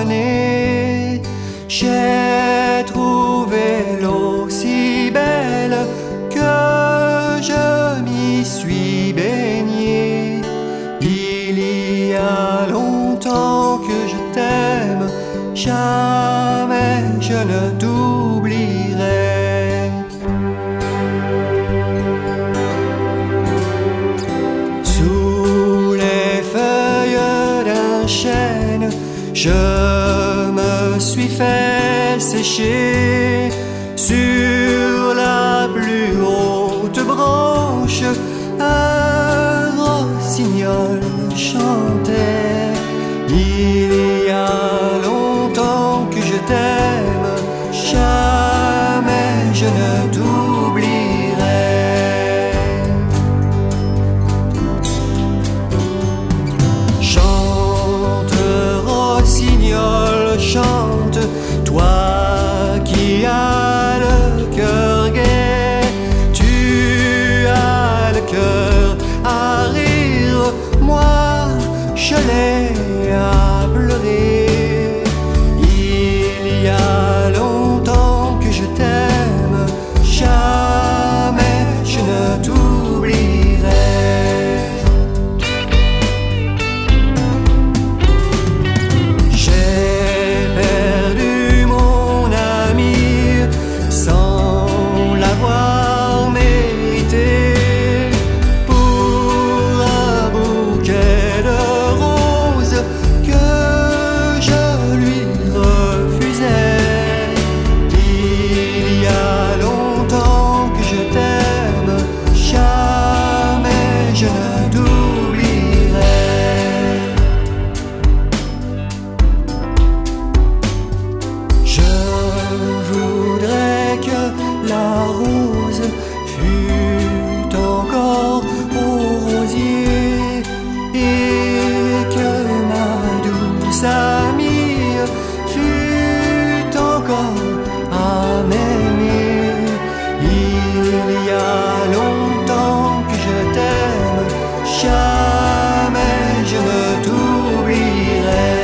années, j'ai trouvé l'eau si belle que je m'y suis baigné. Il y a longtemps que je t'aime, jamais je ne t'oublierai. Sous les feuilles d'un chêne, je me suis fait sécher. Sur la plus haute branche, un rossignol chantait. Il y a longtemps que je t'aime, jamais je ne t'oublierai. Chante, rossignol, chante, toi qui as le cœur gai. Tu as le cœur à rire, moi je l'ai à pleurer. Il y a longtemps que je t'aime, jamais je ne t'oublierai. J'ai perdu mon ami sans l'avoir mérité. Pour un bouquet de roses que je lui refusais. Il y a longtemps que je t'aime, jamais je ne t'oublierai. Je voudrais que la rose fût encore au rosier et que ma douce amie fût encore à m'aimer. Il y a longtemps que je t'aime, jamais je ne t'oublierai.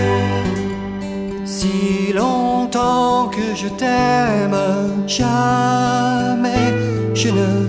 Si longtemps que je t'aime, jamais je ne